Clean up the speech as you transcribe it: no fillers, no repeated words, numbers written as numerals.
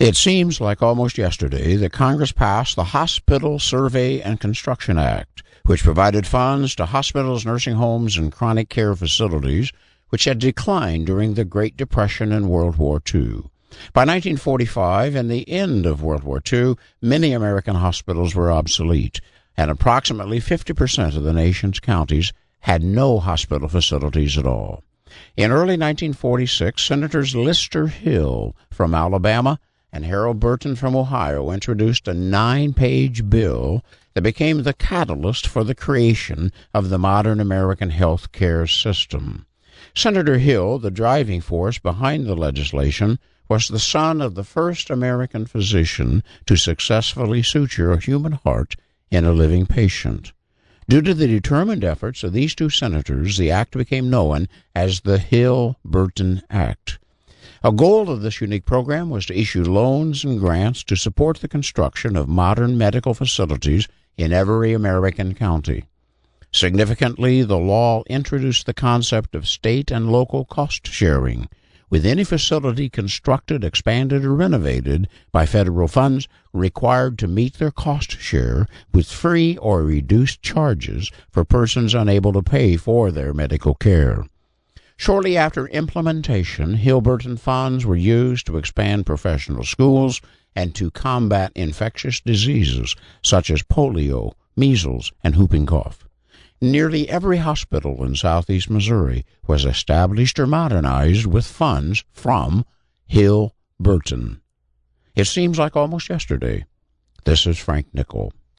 It seems like almost yesterday that Congress passed the Hospital Survey and Construction Act, which provided funds to hospitals, nursing homes, and chronic care facilities, which had declined during the Great Depression and World War II. By 1945 and the end of World War II, many American hospitals were obsolete, and approximately 50% of the nation's counties had no hospital facilities at all. In early 1946, Senators Lister Hill from Alabama and Harold Burton from Ohio introduced a 9-page bill that became the catalyst for the creation of the modern American health care system. Senator Hill, the driving force behind the legislation, was the son of the first American physician to successfully suture a human heart in a living patient. Due to the determined efforts of these two senators, the act became known as the Hill-Burton Act. A goal of this unique program was to issue loans and grants to support the construction of modern medical facilities in every American county. Significantly, the law introduced the concept of state and local cost sharing, with any facility constructed, expanded, or renovated by federal funds required to meet their cost share with free or reduced charges for persons unable to pay for their medical care. Shortly after implementation, Hill-Burton funds were used to expand professional schools and to combat infectious diseases such as polio, measles, and whooping cough. Nearly every hospital in southeast Missouri was established or modernized with funds from Hill-Burton. It seems like almost yesterday. This is Frank Nickel.